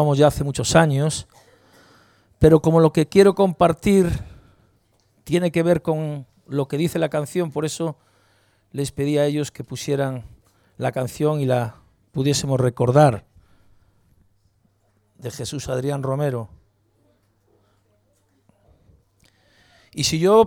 llevamos ya hace muchos años, pero como lo que quiero compartir tiene que ver con lo que dice la canción, por eso les pedí a ellos que pusieran la canción y la pudiésemos recordar, de Jesús Adrián Romero. Y si yo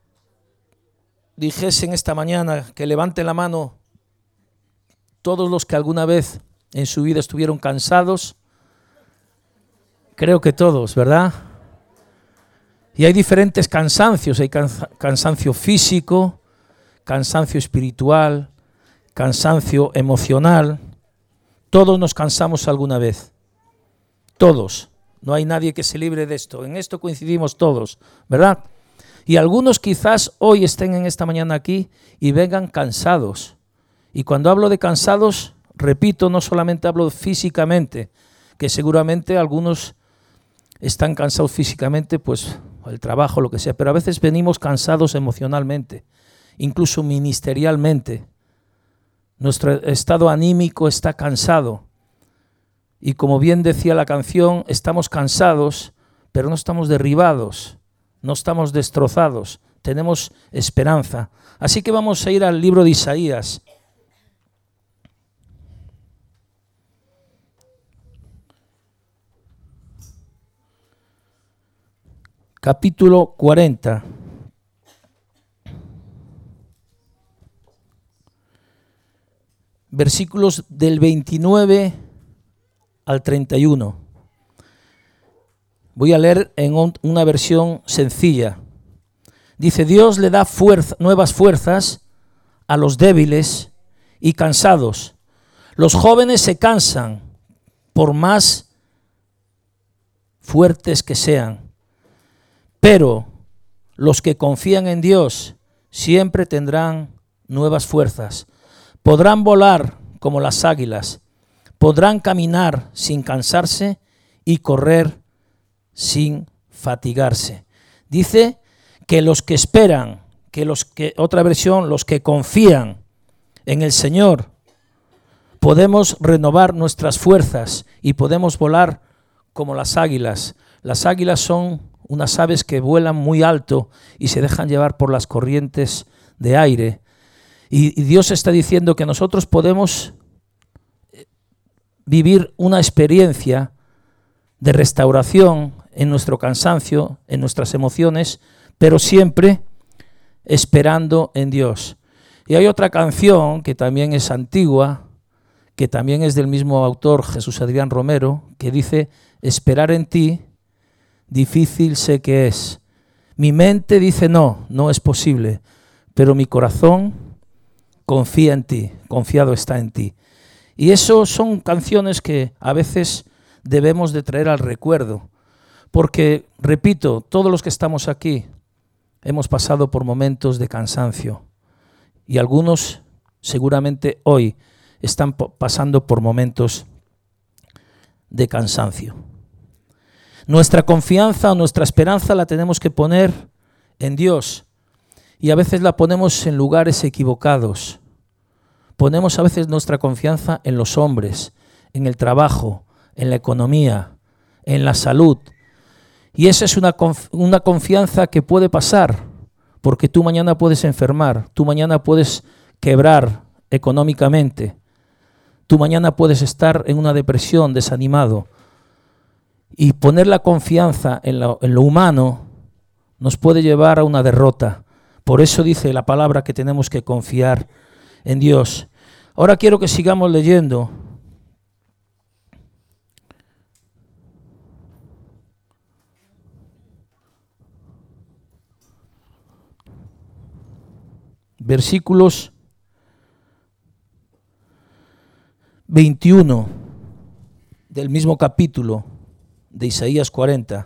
dijese en esta mañana que levanten la mano todos los que alguna vez en su vida estuvieron cansados, creo que todos, ¿verdad? Y hay diferentes cansancios, hay cansancio físico, cansancio espiritual, cansancio emocional. Todos nos cansamos alguna vez, todos. No hay nadie que se libre de esto, en esto coincidimos todos, ¿verdad? Y algunos quizás hoy estén en esta mañana aquí y vengan cansados. Y cuando hablo de cansados, repito, no solamente hablo físicamente, que seguramente algunos están cansados físicamente, pues el trabajo, lo que sea, pero a veces venimos cansados emocionalmente, incluso ministerialmente. Nuestro estado anímico está cansado. Y como bien decía la canción, estamos cansados, pero no estamos derribados, no estamos destrozados, tenemos esperanza. Así que vamos a ir al libro de Isaías. Capítulo 40. Versículos del 29 al 31. Voy a leer en una versión sencilla. Dice: Dios le da nuevas fuerzas a los débiles y cansados. Los jóvenes se cansan por más fuertes que sean. Pero los que confían en Dios siempre tendrán nuevas fuerzas. Podrán volar como las águilas, podrán caminar sin cansarse y correr sin fatigarse. Dice que los que esperan, otra versión, los que confían en el Señor, podemos renovar nuestras fuerzas y podemos volar como las águilas. Las águilas son unas aves que vuelan muy alto y se dejan llevar por las corrientes de aire. Y Dios está diciendo que nosotros podemos vivir una experiencia de restauración en nuestro cansancio, en nuestras emociones, pero siempre esperando en Dios. Y hay otra canción que también es antigua, que también es del mismo autor, Jesús Adrián Romero, que dice: esperar en ti, difícil sé que es. Mi mente dice no es posible, pero mi corazón confía en ti, confiado está en ti. Y eso son canciones que a veces debemos de traer al recuerdo, porque, repito, todos los que estamos aquí hemos pasado por momentos de cansancio y algunos seguramente hoy están pasando por momentos de cansancio. Nuestra confianza o nuestra esperanza la tenemos que poner en Dios y a veces la ponemos en lugares equivocados. Ponemos a veces nuestra confianza en los hombres, en el trabajo, en la economía, en la salud. Y esa es una confianza que puede pasar, porque tú mañana puedes enfermar, tú mañana puedes quebrar económicamente, tú mañana puedes estar en una depresión, desanimado. Y poner la confianza en lo humano nos puede llevar a una derrota. Por eso dice la palabra que tenemos que confiar en Dios. Ahora quiero que sigamos leyendo. Versículos 21 del mismo capítulo de Isaías 40.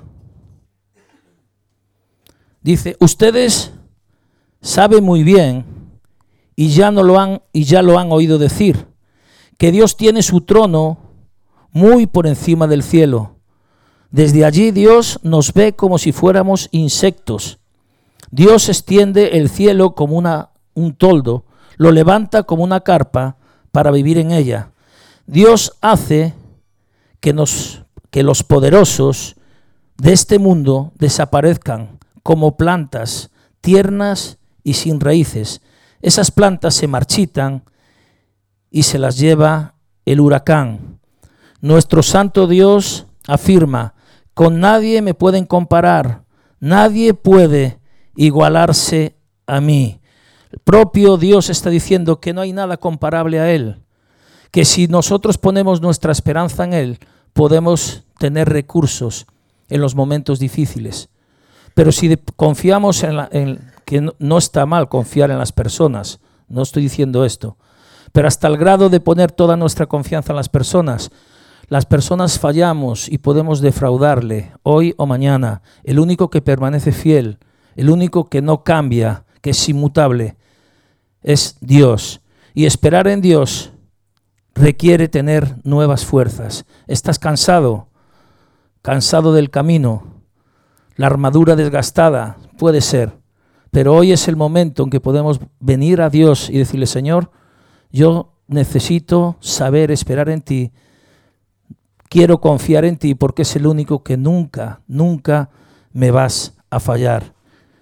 Dice: ustedes saben muy bien y ya lo han oído decir, que Dios tiene su trono muy por encima del cielo. Desde allí Dios nos ve como si fuéramos insectos. Dios extiende el cielo como un toldo, lo levanta como una carpa para vivir en ella. Dios hace que que los poderosos de este mundo desaparezcan como plantas tiernas y sin raíces. Esas plantas se marchitan y se las lleva el huracán. Nuestro santo Dios afirma: con nadie me pueden comparar, nadie puede igualarse a mí. El propio Dios está diciendo que no hay nada comparable a Él, que si nosotros ponemos nuestra esperanza en Él, podemos tener recursos en los momentos difíciles. Pero si confiamos que no está mal confiar en las personas, no estoy diciendo esto, pero hasta el grado de poner toda nuestra confianza en las personas fallamos y podemos defraudarle hoy o mañana. El único que permanece fiel, el único que no cambia, que es inmutable, es Dios. Y esperar en Dios requiere tener nuevas fuerzas. ¿Estás cansado? ¿Cansado del camino? La armadura desgastada, puede ser. Pero hoy es el momento en que podemos venir a Dios y decirle: Señor, yo necesito saber esperar en ti. Quiero confiar en ti porque es el único que nunca, nunca me vas a fallar.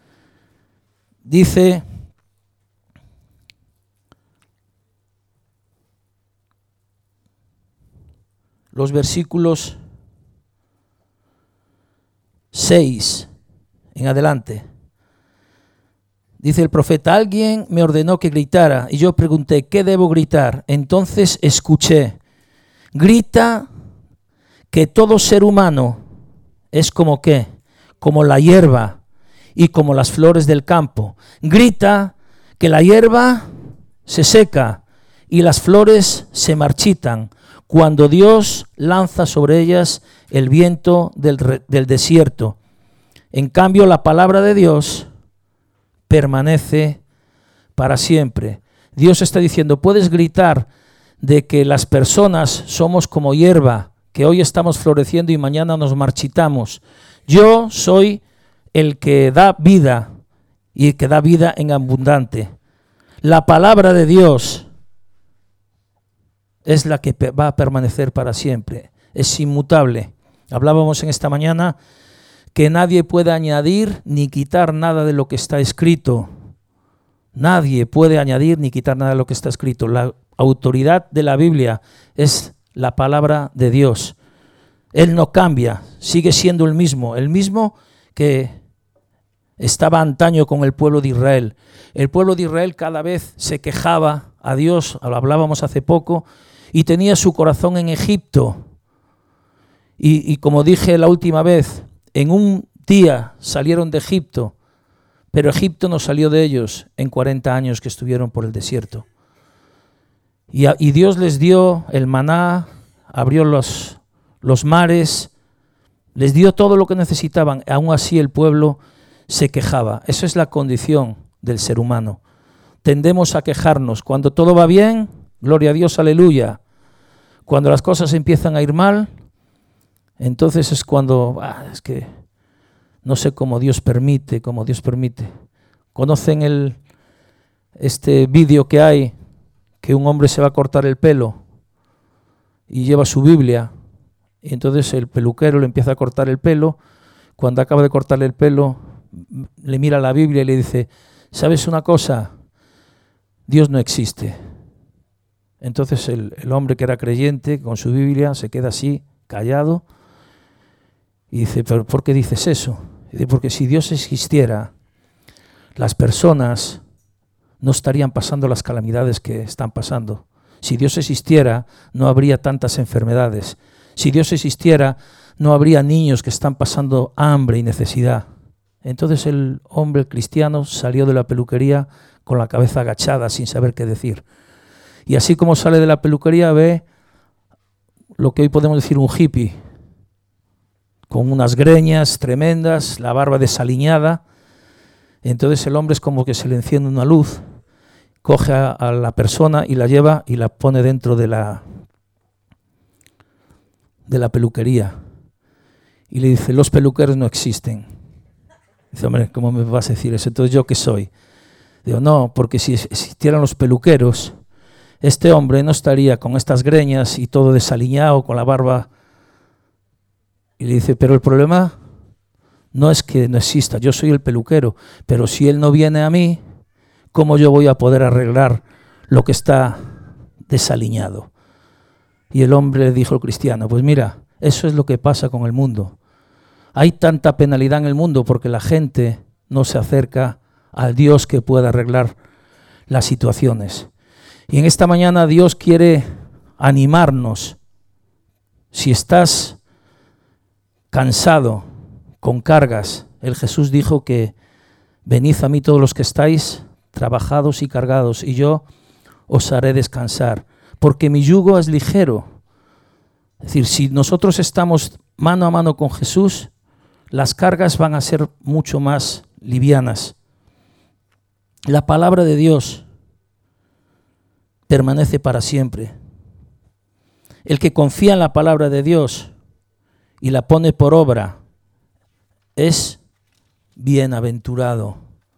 Dice los versículos 6 en adelante. Dice el profeta: alguien me ordenó que gritara y yo pregunté: ¿qué debo gritar? Entonces escuché: grita que todo ser humano es como ¿qué? Como la hierba y como las flores del campo. Grita que la hierba se seca y las flores se marchitan cuando Dios lanza sobre ellas el viento del desierto. En cambio, la palabra de Dios permanece para siempre. Dios está diciendo: puedes gritar de que las personas somos como hierba, que hoy estamos floreciendo y mañana nos marchitamos. Yo soy el que da vida y el que da vida en abundante. La palabra de Dios es la que va a permanecer para siempre, es inmutable. Hablábamos en esta mañana que nadie puede añadir ni quitar nada de lo que está escrito. Nadie puede añadir ni quitar nada de lo que está escrito. La autoridad de la Biblia es la palabra de Dios. Él no cambia, sigue siendo el mismo que estaba antaño con el pueblo de Israel. El pueblo de Israel cada vez se quejaba a Dios, lo hablábamos hace poco, y tenía su corazón en Egipto. Y como dije la última vez, en un día salieron de Egipto, pero Egipto no salió de ellos en 40 años que estuvieron por el desierto. Y Dios les dio el maná, abrió los mares, les dio todo lo que necesitaban. Aún así el pueblo se quejaba. Eso es la condición del ser humano. Tendemos a quejarnos. Cuando todo va bien, gloria a Dios, aleluya. Cuando las cosas empiezan a ir mal, entonces es cuando, es que no sé cómo Dios permite. ¿Conocen este vídeo que hay, que un hombre se va a cortar el pelo y lleva su Biblia? Y entonces el peluquero le empieza a cortar el pelo. Cuando acaba de cortarle el pelo, le mira la Biblia y le dice: ¿sabes una cosa? Dios no existe. Entonces el hombre que era creyente con su Biblia se queda así, callado, y dice: ¿pero por qué dices eso? Y dice: porque si Dios existiera, las personas no estarían pasando las calamidades que están pasando. Si Dios existiera, no habría tantas enfermedades. Si Dios existiera, no habría niños que están pasando hambre y necesidad. Entonces el hombre cristiano salió de la peluquería con la cabeza agachada, sin saber qué decir. Y así como sale de la peluquería, ve lo que hoy podemos decir un hippie, con unas greñas tremendas, la barba desaliñada. Entonces el hombre es como que se le enciende una luz, coge a la persona y la lleva y la pone dentro de la peluquería. Y le dice: los peluqueros no existen. Dice: hombre, ¿cómo me vas a decir eso? Entonces, ¿yo qué soy? Digo: no, porque si existieran los peluqueros, este hombre no estaría con estas greñas y todo desaliñado, con la barba Y le dice, pero el problema no es que no exista, yo soy el peluquero, pero si él no viene a mí, ¿cómo yo voy a poder arreglar lo que está desaliñado? Y el hombre le dijo al cristiano, pues mira, eso es lo que pasa con el mundo. Hay tanta penalidad en el mundo porque la gente no se acerca al Dios que pueda arreglar las situaciones. Y en esta mañana Dios quiere animarnos. Si estás cansado, con cargas, el Jesús dijo que venid a mí todos los que estáis trabajados y cargados, y yo os haré descansar, porque mi yugo es ligero. Es decir, si nosotros estamos mano a mano con Jesús, las cargas van a ser mucho más livianas. La palabra de Dios permanece para siempre. El que confía en la palabra de Dios y la pone por obra es bienaventurado.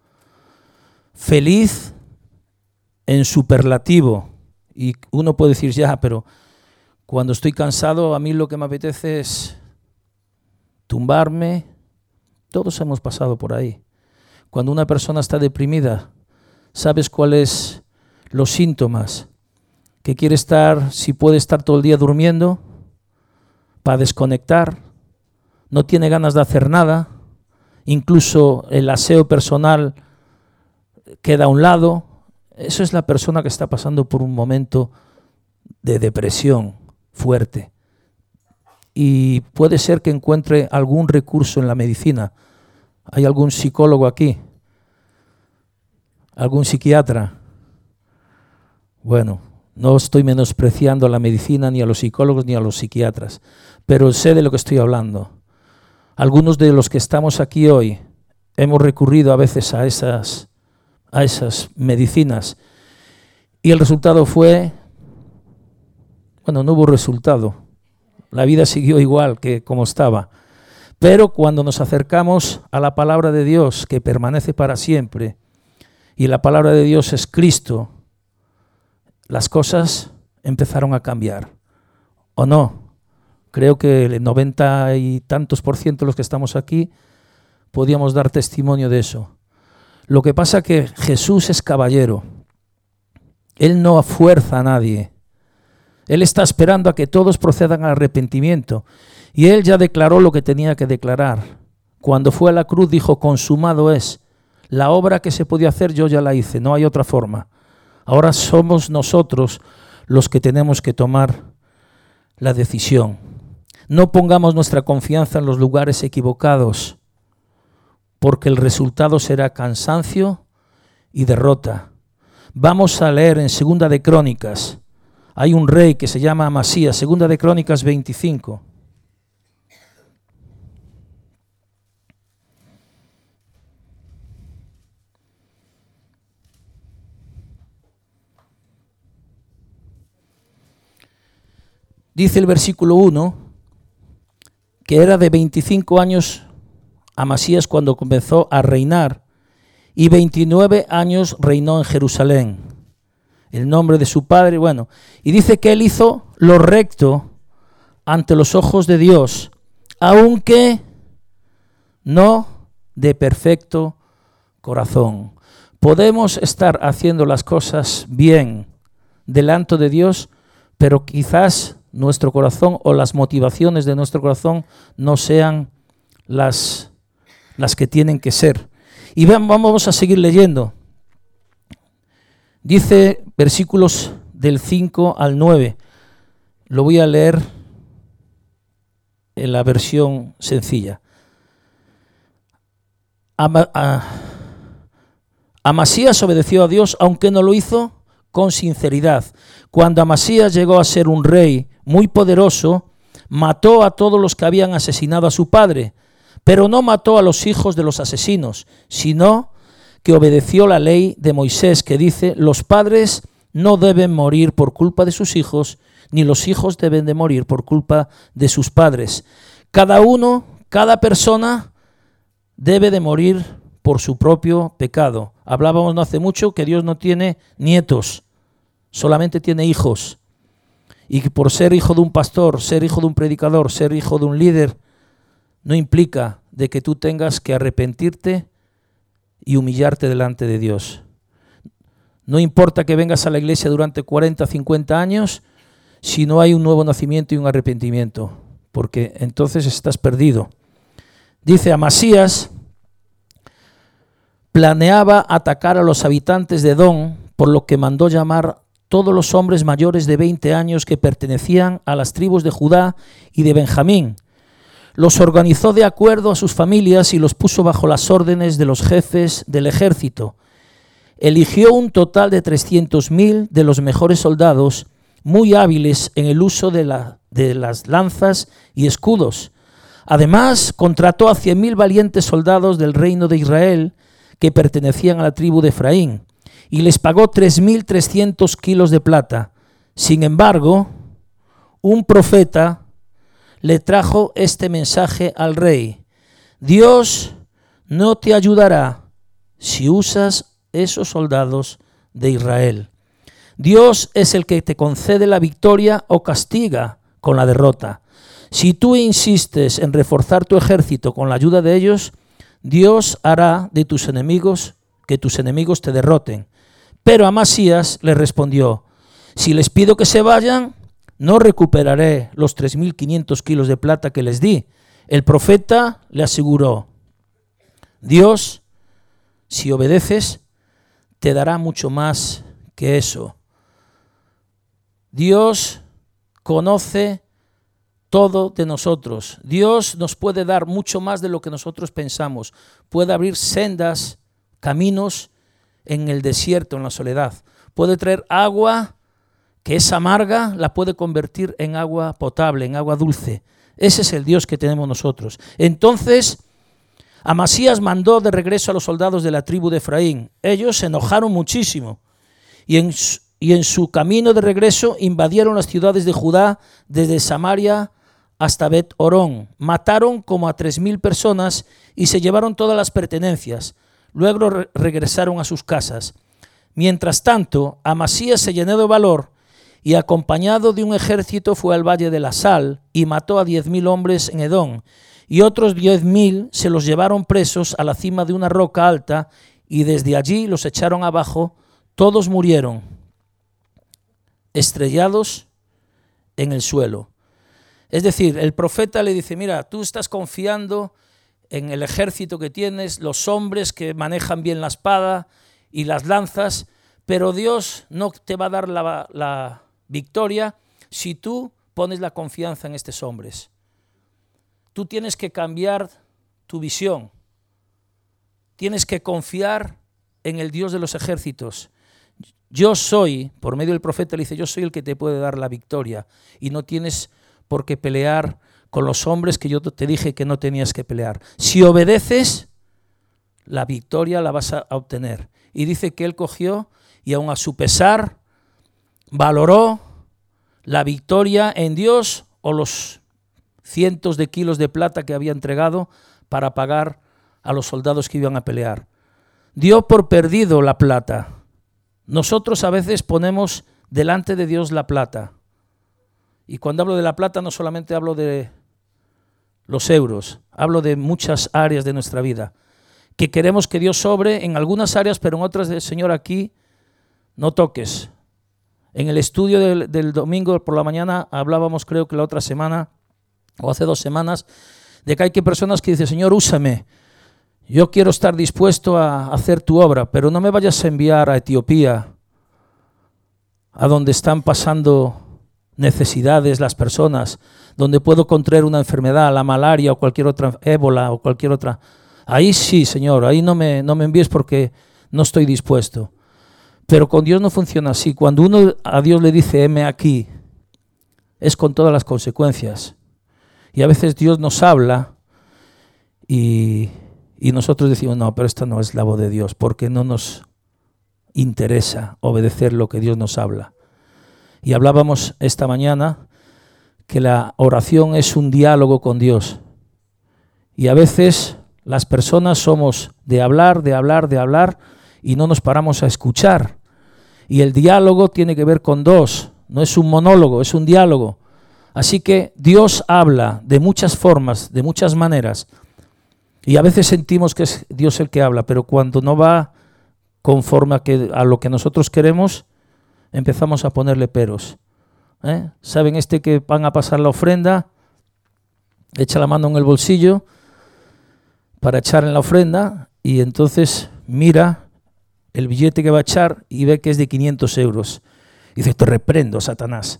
Feliz en superlativo. Y uno puede decir, ya, pero cuando estoy cansado, a mí lo que me apetece es tumbarme. Todos hemos pasado por ahí. Cuando una persona está deprimida, ¿sabes cuáles los síntomas? Que quiere estar, si puede estar todo el día durmiendo, para desconectar, no tiene ganas de hacer nada, incluso el aseo personal queda a un lado. Eso es la persona que está pasando por un momento de depresión fuerte. Y puede ser que encuentre algún recurso en la medicina. ¿Hay algún psicólogo aquí? ¿Algún psiquiatra? Bueno, no estoy menospreciando a la medicina, ni a los psicólogos, ni a los psiquiatras, pero sé de lo que estoy hablando. Algunos de los que estamos aquí hoy hemos recurrido a veces a esas medicinas y el resultado fue, bueno, no hubo resultado. La vida siguió igual que como estaba. Pero cuando nos acercamos a la palabra de Dios, que permanece para siempre, y la palabra de Dios es Cristo, las cosas empezaron a cambiar. ¿O no? Creo que el 90 y tantos % de los que estamos aquí podíamos dar testimonio de eso. Lo que pasa es que Jesús es caballero. Él no fuerza a nadie. Él está esperando a que todos procedan al arrepentimiento. Y Él ya declaró lo que tenía que declarar. Cuando fue a la cruz dijo, consumado es. La obra que se podía hacer yo ya la hice, no hay otra forma. Ahora somos nosotros los que tenemos que tomar la decisión. No pongamos nuestra confianza en los lugares equivocados, porque el resultado será cansancio y derrota. Vamos a leer en 2 de Crónicas. Hay un rey que se llama Amasías, 2 de Crónicas 25. Dice el versículo 1 que era de 25 años Amasías cuando comenzó a reinar y 29 años reinó en Jerusalén. El nombre de su padre, bueno, y dice que él hizo lo recto ante los ojos de Dios, aunque no de perfecto corazón. Podemos estar haciendo las cosas bien delante de Dios, pero quizás nuestro corazón o las motivaciones de nuestro corazón no sean las que tienen que ser. Y vamos a seguir leyendo. Dice versículos del 5 al 9. Lo voy a leer en la versión sencilla. Amasías obedeció a Dios, aunque no lo hizo con sinceridad. Cuando Amasías llegó a ser un rey muy poderoso, mató a todos los que habían asesinado a su padre, pero no mató a los hijos de los asesinos, sino que obedeció la ley de Moisés, que dice, los padres no deben morir por culpa de sus hijos, ni los hijos deben de morir por culpa de sus padres. Cada persona debe de morir por su propio pecado. Hablábamos no hace mucho que Dios no tiene nietos, solamente tiene hijos. Y por ser hijo de un pastor, ser hijo de un predicador, ser hijo de un líder, no implica de que tú tengas que arrepentirte y humillarte delante de Dios. No importa que vengas a la iglesia durante 40, 50 años, si no hay un nuevo nacimiento y un arrepentimiento, porque entonces estás perdido. Dice, Amasías planeaba atacar a los habitantes de Edom, por lo que mandó llamar todos los hombres mayores de 20 años que pertenecían a las tribus de Judá y de Benjamín. Los organizó de acuerdo a sus familias y los puso bajo las órdenes de los jefes del ejército. Eligió un total de 300.000 de los mejores soldados, muy hábiles en el uso de las lanzas y escudos. Además, contrató a 100.000 valientes soldados del reino de Israel que pertenecían a la tribu de Efraín, y les pagó 3.300 kilos de plata. Sin embargo, un profeta le trajo este mensaje al rey: Dios no te ayudará si usas esos soldados de Israel. Dios es el que te concede la victoria o castiga con la derrota. Si tú insistes en reforzar tu ejército con la ayuda de ellos, Dios hará de tus enemigos que tus enemigos te derroten. Pero Amasías le respondió: si les pido que se vayan, no recuperaré los 3.500 kilos de plata que les di. El profeta le aseguró: Dios, si obedeces, te dará mucho más que eso. Dios conoce todo de nosotros. Dios nos puede dar mucho más de lo que nosotros pensamos. Puede abrir sendas, caminos en el desierto, en la soledad. Puede traer agua que es amarga, la puede convertir en agua potable, en agua dulce. Ese es el Dios que tenemos nosotros. Entonces, Amasías mandó de regreso a los soldados de la tribu de Efraín. Ellos se enojaron muchísimo y en su camino de regreso invadieron las ciudades de Judá desde Samaria hasta Bet-Orón. Mataron como a 3.000 personas y se llevaron todas las pertenencias. Luego regresaron a sus casas. Mientras tanto, Amasías se llenó de valor y acompañado de un ejército fue al valle de la Sal y mató a 10.000 hombres en Edom. Y otros 10.000 se los llevaron presos a la cima de una roca alta y desde allí los echaron abajo. Todos murieron estrellados en el suelo. Es decir, el profeta le dice: mira, tú estás confiando en el ejército que tienes, los hombres que manejan bien la espada y las lanzas, pero Dios no te va a dar la victoria si tú pones la confianza en estos hombres. Tú tienes que cambiar tu visión. Tienes que confiar en el Dios de los ejércitos. Yo soy, por medio del profeta le dice, yo soy el que te puede dar la victoria y no tienes por qué pelear con los hombres que yo te dije que no tenías que pelear. Si obedeces, la victoria la vas a obtener. Y dice que él cogió y aun a su pesar valoró la victoria en Dios o los cientos de kilos de plata que había entregado para pagar a los soldados que iban a pelear. Dio por perdido la plata. Nosotros a veces ponemos delante de Dios la plata. Y cuando hablo de la plata no solamente hablo de los euros, hablo de muchas áreas de nuestra vida. Que queremos que Dios sobre en algunas áreas, pero en otras, Señor, aquí no toques. En el estudio del domingo por la mañana hablábamos, creo que la otra semana, o hace 2 semanas, de que hay personas que dicen: Señor, úsame. Yo quiero estar dispuesto a hacer tu obra, pero no me vayas a enviar a Etiopía, a donde están pasando necesidades las personas, donde puedo contraer una enfermedad, la malaria o cualquier otra, ébola o cualquier otra. Ahí sí, Señor, ahí no me envíes porque no estoy dispuesto. Pero con Dios no funciona así. Cuando uno a Dios le dice, heme aquí, es con todas las consecuencias. Y a veces Dios nos habla y nosotros decimos, no, pero esta no es la voz de Dios, porque no nos interesa obedecer lo que Dios nos habla. Y hablábamos esta mañana que la oración es un diálogo con Dios. Y a veces las personas somos de hablar y no nos paramos a escuchar. Y el diálogo tiene que ver con dos, no es un monólogo, es un diálogo. Así que Dios habla de muchas formas, de muchas maneras, y a veces sentimos que es Dios el que habla, pero cuando no va conforme a lo que nosotros queremos, empezamos a ponerle peros. ¿Saben que van a pasar la ofrenda? Echa la mano en el bolsillo para echar en la ofrenda y entonces mira el billete que va a echar y ve que es de 500 euros. Y dice, te reprendo, Satanás.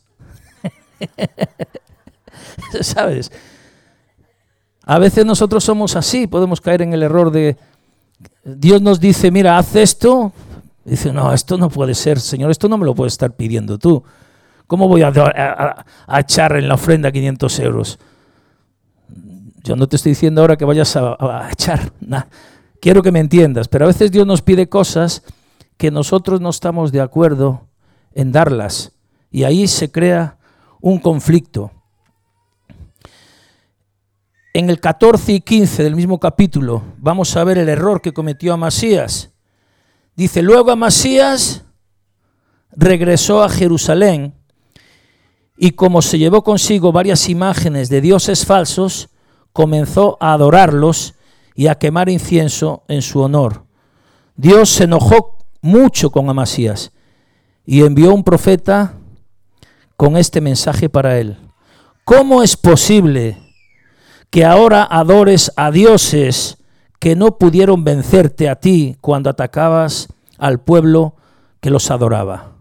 ¿Sabes? A veces nosotros somos así, podemos caer en el error de Dios nos dice, mira, haz esto. Dice, no, esto no puede ser, Señor, esto no me lo puedes estar pidiendo tú. ¿Cómo voy a echar en la ofrenda 500 euros? Yo no te estoy diciendo ahora que vayas a echar. Nah. Quiero que me entiendas, pero a veces Dios nos pide cosas que nosotros no estamos de acuerdo en darlas. Y ahí se crea un conflicto. En el 14 y 15 del mismo capítulo vamos a ver el error que cometió Amasías. Dice, luego Amasías regresó a Jerusalén y como se llevó consigo varias imágenes de dioses falsos, comenzó a adorarlos y a quemar incienso en su honor. Dios se enojó mucho con Amasías y envió un profeta con este mensaje para él. ¿Cómo es posible que ahora adores a dioses que no pudieron vencerte a ti cuando atacabas al pueblo que los adoraba?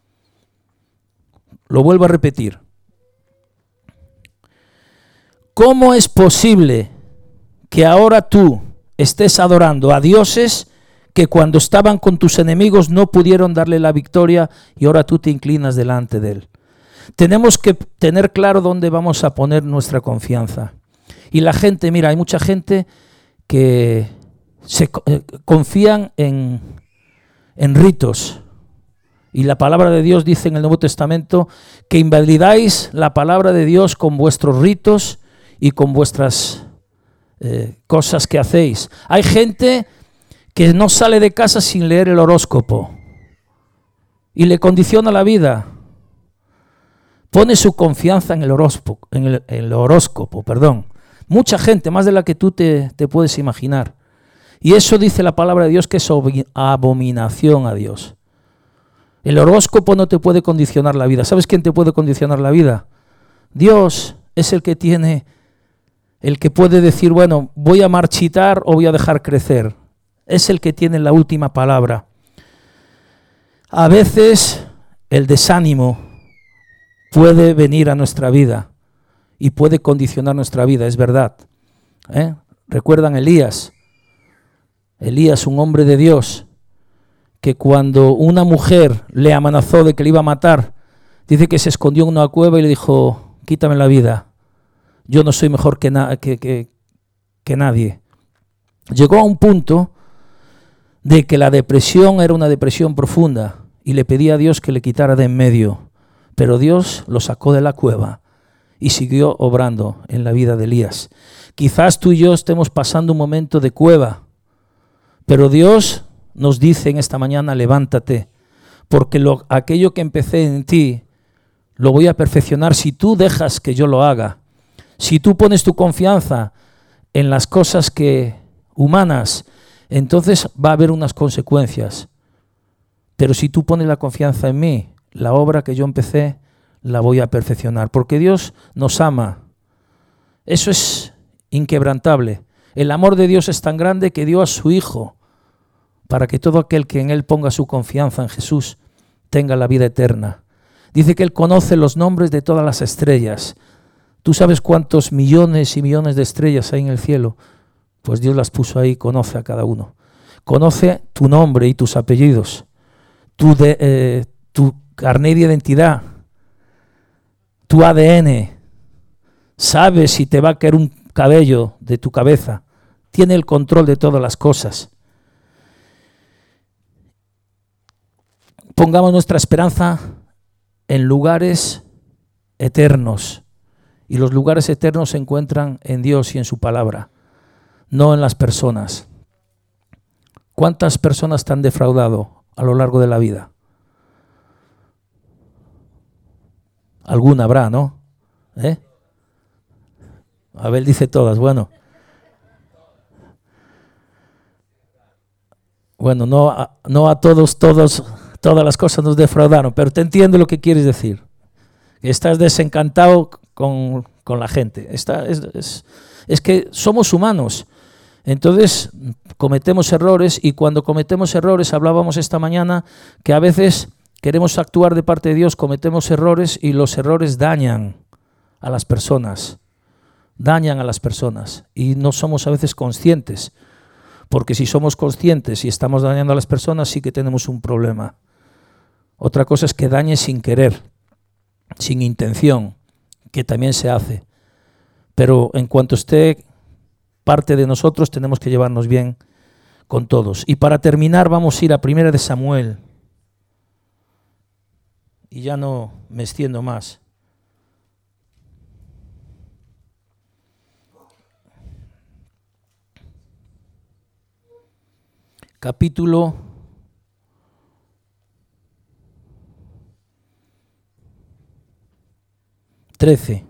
Lo vuelvo a repetir. ¿Cómo es posible que ahora tú estés adorando a dioses que cuando estaban con tus enemigos no pudieron darle la victoria y ahora tú te inclinas delante de él? Tenemos que tener claro dónde vamos a poner nuestra confianza. Y la gente, mira, hay mucha gente que confían en ritos. Y la palabra de Dios dice en el Nuevo Testamento que invalidáis la palabra de Dios con vuestros ritos y con vuestras cosas que hacéis. Hay gente que no sale de casa sin leer el horóscopo y le condiciona la vida. Pone su confianza en el horóscopo. Mucha gente, más de la que tú te puedes imaginar. Y eso dice la palabra de Dios que es abominación a Dios. El horóscopo no te puede condicionar la vida. ¿Sabes quién te puede condicionar la vida? Dios es el que puede decir, bueno, voy a marchitar o voy a dejar crecer. Es el que tiene la última palabra. A veces el desánimo puede venir a nuestra vida y puede condicionar nuestra vida, es verdad. ¿Recuerdan Elías? Elías, un hombre de Dios, que cuando una mujer le amenazó de que le iba a matar, dice que se escondió en una cueva y le dijo, quítame la vida, yo no soy mejor que nadie. Llegó a un punto de que la depresión era una depresión profunda y le pedía a Dios que le quitara de en medio, pero Dios lo sacó de la cueva y siguió obrando en la vida de Elías. Quizás tú y yo estemos pasando un momento de cueva, pero Dios nos dice en esta mañana, levántate, porque aquello que empecé en ti, lo voy a perfeccionar si tú dejas que yo lo haga. Si tú pones tu confianza en las cosas humanas, entonces va a haber unas consecuencias. Pero si tú pones la confianza en mí, la obra que yo empecé, la voy a perfeccionar, porque Dios nos ama. Eso es inquebrantable. El amor de Dios es tan grande que dio a su Hijo para que todo aquel que en Él ponga su confianza en Jesús tenga la vida eterna. Dice que Él conoce los nombres de todas las estrellas. ¿Tú sabes cuántos millones y millones de estrellas hay en el cielo? Pues Dios las puso ahí, conoce a cada uno. Conoce tu nombre y tus apellidos, tu carnet de identidad, tu ADN. Sabe si te va a caer un cabello de tu cabeza. Tiene el control de todas las cosas. Pongamos nuestra esperanza en lugares eternos. Y los lugares eternos se encuentran en Dios y en su palabra, no en las personas. ¿Cuántas personas te han defraudado a lo largo de la vida? Alguna habrá, ¿no? Abel dice todas, bueno. Bueno, no a todas las cosas nos defraudaron, pero te entiendo lo que quieres decir. Estás desencantado con la gente. Es que somos humanos. Entonces cometemos errores, y cuando cometemos errores, hablábamos esta mañana que a veces queremos actuar de parte de Dios, cometemos errores y los errores dañan a las personas. Y no somos a veces conscientes, porque si somos conscientes y estamos dañando a las personas, sí que tenemos un problema. Otra cosa es que dañe sin querer, sin intención, que también se hace. Pero en cuanto esté parte de nosotros, tenemos que llevarnos bien con todos. Y para terminar, vamos a ir a 1 de Samuel. Y ya no me extiendo más. Capítulo 13.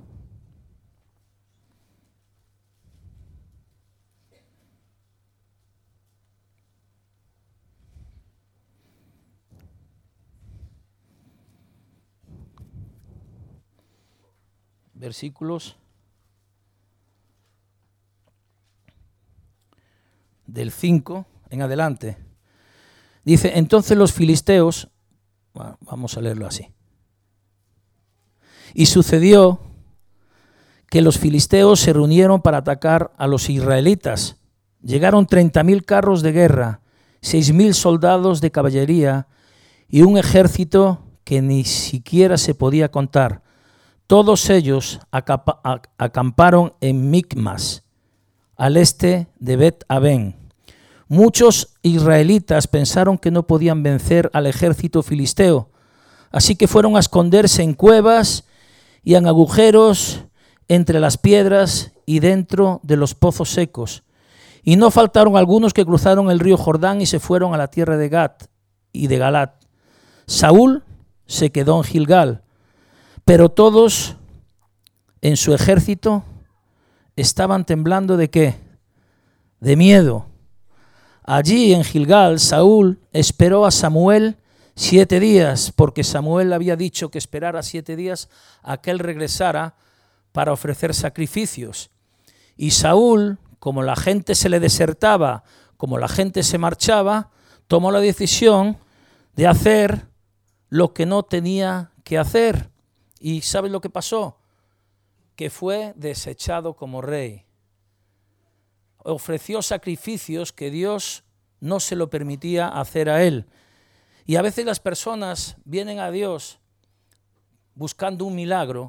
Versículos del 5 en adelante. Dice, entonces los filisteos, vamos a leerlo así. Y sucedió que los filisteos se reunieron para atacar a los israelitas. Llegaron 30.000 carros de guerra, 6.000 soldados de caballería y un ejército que ni siquiera se podía contar. Todos ellos acamparon en Micmas, al este de Bet-Aven. Muchos israelitas pensaron que no podían vencer al ejército filisteo, así que fueron a esconderse en cuevas y en agujeros entre las piedras y dentro de los pozos secos. Y no faltaron algunos que cruzaron el río Jordán y se fueron a la tierra de Gat y de Galat. Saúl se quedó en Gilgal, pero todos en su ejército estaban temblando ¿de qué? De miedo. Allí en Gilgal, Saúl esperó a Samuel 7 días, porque Samuel había dicho que esperara 7 días a que él regresara para ofrecer sacrificios. Y Saúl, como la gente se le desertaba, como la gente se marchaba, tomó la decisión de hacer lo que no tenía que hacer. ¿Y sabes lo que pasó? Que fue desechado como rey. Ofreció sacrificios que Dios no se lo permitía hacer a él. Y a veces las personas vienen a Dios buscando un milagro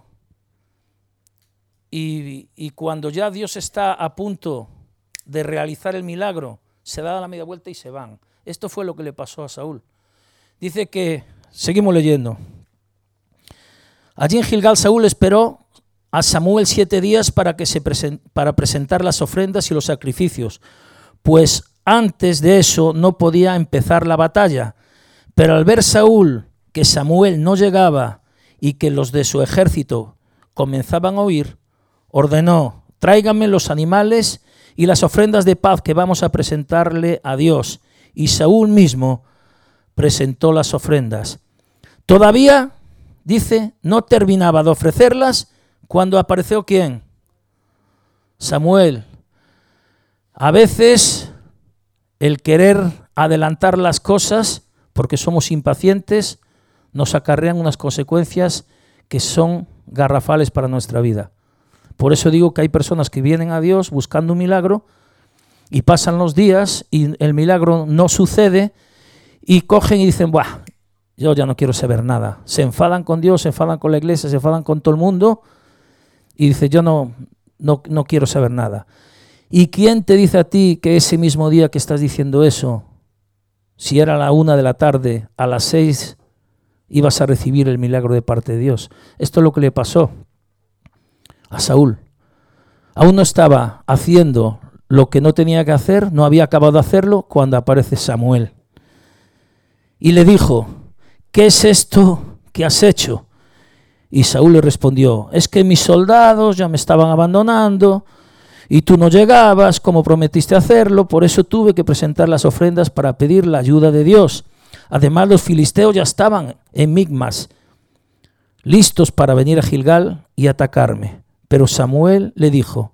y cuando ya Dios está a punto de realizar el milagro, se da la media vuelta y se van. Esto fue lo que le pasó a Saúl. Dice que, seguimos leyendo. Allí en Gilgal Saúl esperó a Samuel 7 días para presentar las ofrendas y los sacrificios, pues antes de eso no podía empezar la batalla. Pero al ver Saúl que Samuel no llegaba y que los de su ejército comenzaban a huir, ordenó, tráiganme los animales y las ofrendas de paz que vamos a presentarle a Dios. Y Saúl mismo presentó las ofrendas. Todavía, dice, no terminaba de ofrecerlas cuando apareció ¿quién? Samuel. A veces el querer adelantar las cosas, porque somos impacientes, nos acarrean unas consecuencias que son garrafales para nuestra vida. Por eso digo que hay personas que vienen a Dios buscando un milagro y pasan los días y el milagro no sucede y cogen y dicen, ¡buah! Yo ya no quiero saber nada. Se enfadan con Dios, se enfadan con la iglesia, se enfadan con todo el mundo y dice, yo no quiero saber nada. ¿Y quién te dice a ti que ese mismo día que estás diciendo eso, si era a la 1 de la tarde, a las 6 ibas a recibir el milagro de parte de Dios? Esto es lo que le pasó a Saúl. Aún no estaba haciendo lo que no tenía que hacer, no había acabado de hacerlo cuando aparece Samuel. Y le dijo, ¿qué es esto que has hecho? Y Saúl le respondió: es que mis soldados ya me estaban abandonando y tú no llegabas como prometiste hacerlo, por eso tuve que presentar las ofrendas para pedir la ayuda de Dios. Además, los filisteos ya estaban en Micmas, listos para venir a Gilgal y atacarme. Pero Samuel le dijo,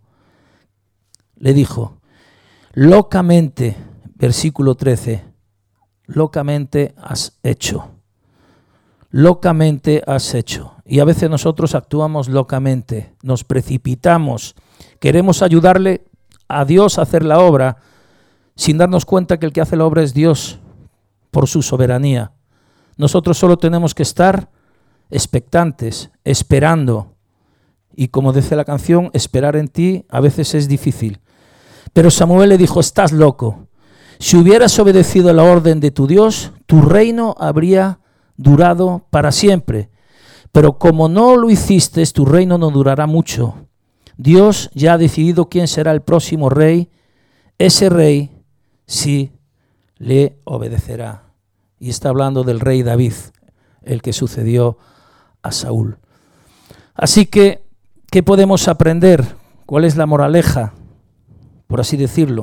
locamente, versículo 13, locamente has hecho. Locamente has hecho. Y a veces nosotros actuamos locamente, nos precipitamos, queremos ayudarle a Dios a hacer la obra sin darnos cuenta que el que hace la obra es Dios por su soberanía. Nosotros solo tenemos que estar expectantes, esperando. Y como dice la canción, esperar en ti a veces es difícil. Pero Samuel le dijo: estás loco. Si hubieras obedecido la orden de tu Dios, tu reino habría durado para siempre. Pero como no lo hiciste, tu reino no durará mucho. Dios ya ha decidido quién será el próximo rey. Ese rey sí le obedecerá. Y está hablando del rey David, el que sucedió a Saúl. Así que, ¿qué podemos aprender? ¿Cuál es la moraleja, por así decirlo?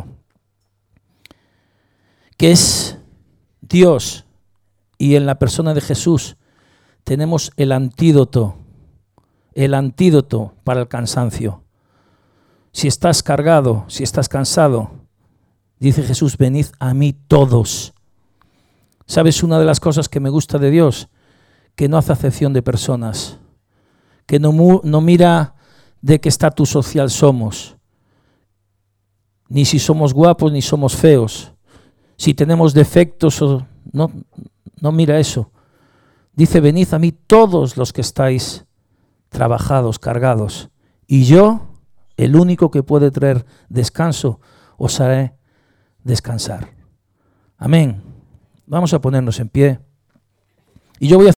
Que es Dios, y en la persona de Jesús tenemos el antídoto para el cansancio. Si estás cargado, si estás cansado, dice Jesús: venid a mí todos. ¿Sabes una de las cosas que me gusta de Dios? Que no hace acepción de personas, que no mira de qué estatus social somos, ni si somos guapos ni somos feos, si tenemos defectos o no mira eso. Dice: venid a mí todos los que estáis trabajados, cargados, y yo, el único que puede traer descanso, os haré descansar. Amén. Vamos a ponernos en pie. Y yo voy a